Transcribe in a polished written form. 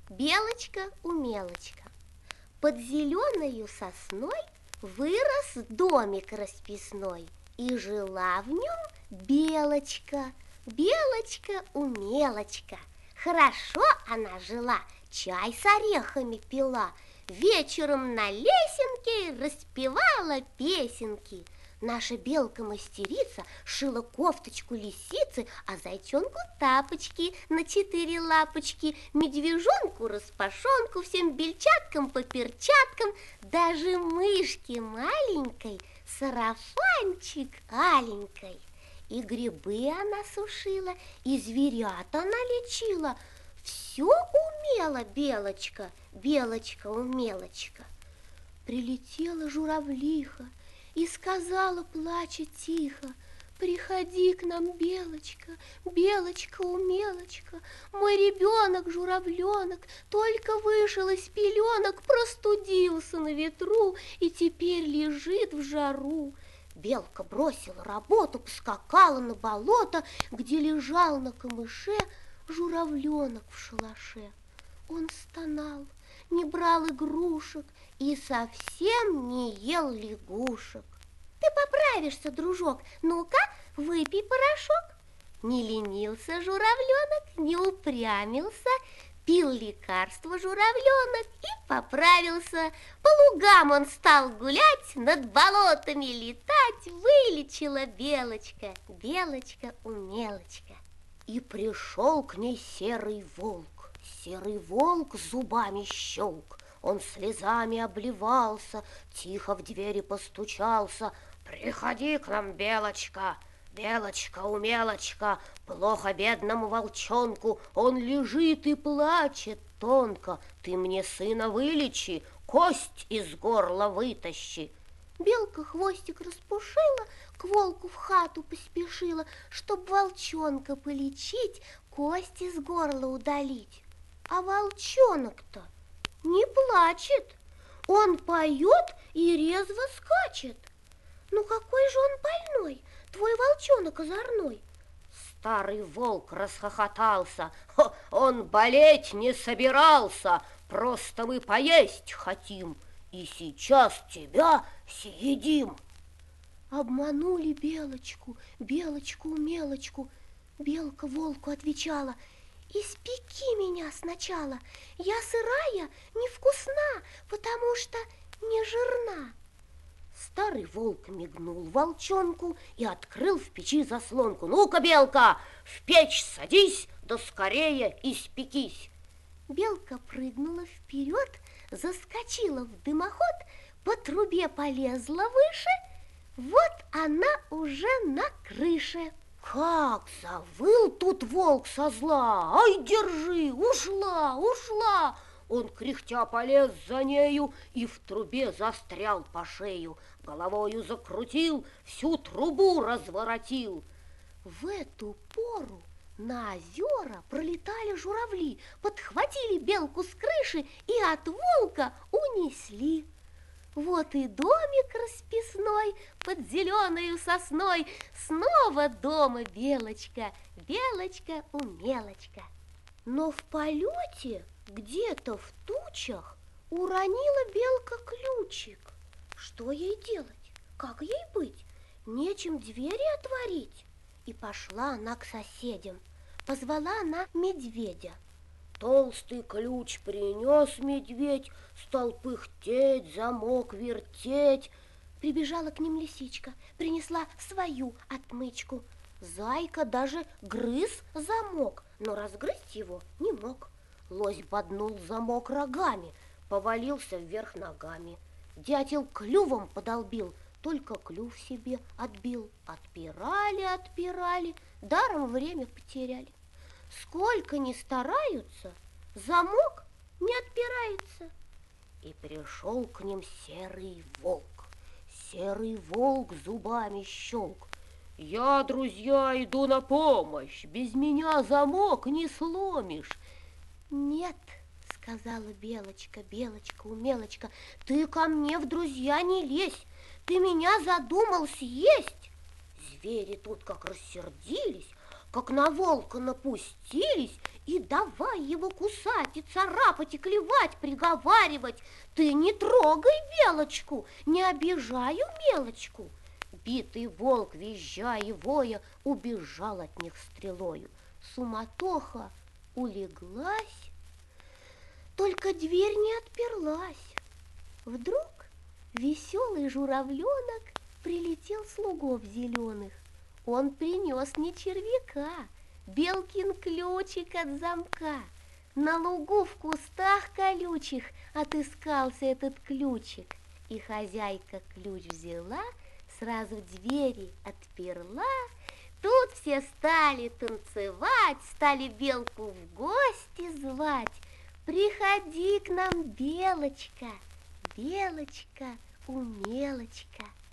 Белочка-умелочка. Под зеленою сосной вырос домик расписной, и жила в нем белочка, белочка-умелочка. Хорошо она жила, чай с орехами пила, вечером на лесенке распевала песенки. Наша белка-мастерица шила кофточку лисицы, а зайчонку тапочки на 4 лапочки, медвежонку распашонку, всем бельчаткам по перчаткам, даже мышке маленькой сарафанчик аленькой. И грибы она сушила, и зверят она лечила. Все умела белочка, белочка-умелочка. Прилетела журавлиха и сказала, плача тихо: приходи к нам, белочка, белочка-умелочка. Мой ребенок, журавленок, только вышел из пеленок, простудился на ветру и теперь лежит в жару. Белка бросила работу, поскакала на болото, где лежал на камыше журавленок в шалаше. Он стонал, не брал игрушек и совсем не ел лягушек. Ты поправишься, дружок, ну-ка, выпей порошок. Не ленился журавленок, не упрямился, пил лекарство журавленок и поправился. По лугам он стал гулять, над болотами летать, вылечила белочка, белочка-умелочка. И пришел к ней серый волк. Серый волк зубами щелк, он слезами обливался, тихо в двери постучался. Приходи к нам, белочка, белочка-умелочка, плохо бедному волчонку, он лежит и плачет тонко. Ты мне сына вылечи, кость из горла вытащи. Белка хвостик распушила, к волку в хату поспешила, чтоб волчонка полечить, кость из горла удалить. А волчонок-то не плачет, он поет и резво скачет. Ну какой же он больной, твой волчонок озорной? Старый волк расхохотался. Он болеть не собирался, просто мы поесть хотим, и сейчас тебя съедим. Обманули белочку, белочку-умелочку. Белка волку отвечала: испеки меня сначала, я сырая, невкусна, потому что не жирна. Старый волк мигнул волчонку и открыл в печи заслонку. Ну-ка, белка, в печь садись, да скорее испекись. Белка прыгнула вперед, заскочила в дымоход, по трубе полезла выше, вот она уже на крыше. Как завыл тут волк со зла! Ай, держи, ушла, ушла! Он кряхтя полез за нею и в трубе застрял по шею. Головою закрутил, всю трубу разворотил. В эту пору на озера пролетали журавли, подхватили белку с крыши и от волка унесли. Вот и домик расписной под зеленою сосной, снова дома белочка, белочка-умелочка. Но в полете где-то в тучах уронила белка ключик. Что ей делать? Как ей быть? Нечем двери отворить. И пошла она к соседям. Позвала она медведя. Толстый ключ принес медведь, стал пыхтеть, замок вертеть. Прибежала к ним лисичка, принесла свою отмычку. Зайка даже грыз замок, но разгрызть его не мог. Лось боднул замок рогами, повалился вверх ногами. Дятел клювом подолбил, только клюв себе отбил. Отпирали, даром время потеряли. Сколько ни стараются, замок не отпирается. И пришел к ним серый волк. Серый волк зубами щелк. Я, друзья, иду на помощь, без меня замок не сломишь. Нет, сказала белочка, белочка-умелочка, ты ко мне в друзья не лезь, ты меня задумал съесть. Звери тут как рассердились, как на волка напустились и давай его кусать, и царапать, и клевать, приговаривать: ты не трогай Белочку, не обижаю мелочку. Битый волк, визжа и воя, убежал от них стрелою. Суматоха улеглась, только дверь не отперлась. Вдруг веселый журавленок прилетел слугов зеленых. Он принес не червяка, белкин ключик от замка. На лугу в кустах колючих отыскался этот ключик. И хозяйка ключ взяла, сразу двери отперла. Тут все стали танцевать, стали белку в гости звать. Приходи к нам, Белочка, Белочка, умелочка.